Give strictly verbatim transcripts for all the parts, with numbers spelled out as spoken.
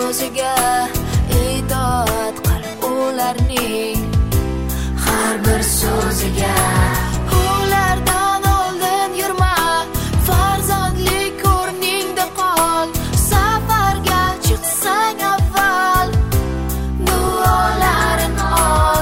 so'ziga itoat qil ularning har bir so'ziga. Ulardan oldin yurma, farzandlik o'rningda qol. Safarga chiqsang avval duolarin ol.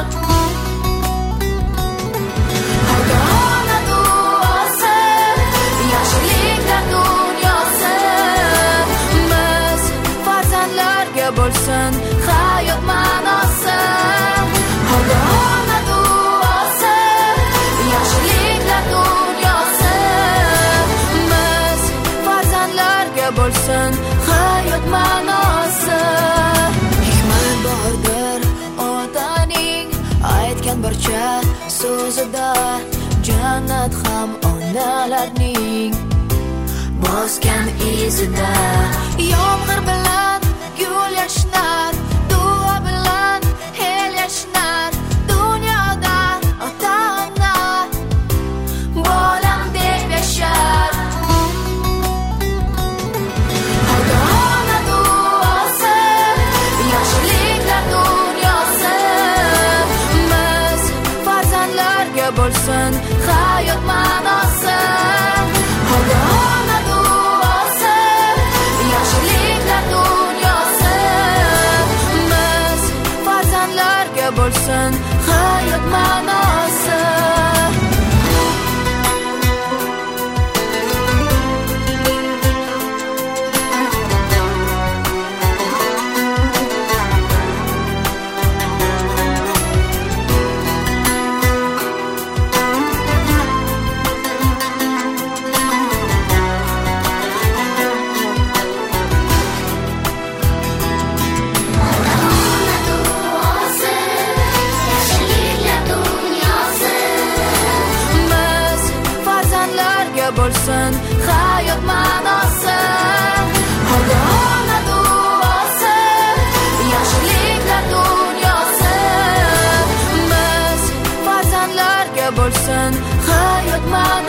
Ota ona duosi, yaxshiliklar dunyosi. Biz farzandlarga bo'lsin hayot ma'nosi. Ota ona duosi, yaxshiliklar dunyosi. Biz farzandlarga bo'lsin hayot ma'nosi. Hikmat bordir otaning aytgan barcha so'zida. Jannat ham onalarning bosgan izida. Yomg'ir bilan gul yashnar, duo bilan el yashnar. Dunyoda ota-ona bolam deb yashar. Ota-ona duosi, yaxshiliklar dunyosi. Biz farzandlarga bo'lsin hayot ma'nosi. Ota-ona duosi, yaxshiliklar dunyosi. Biz farzandlarga bo'lsin hayot ma'nosi. Bo'lsin hayot ma'nosi. Ota-ona duosi, yaxshiliklar dunyosi. Biz farzandlarga bo'lsin hayot ma'nosi.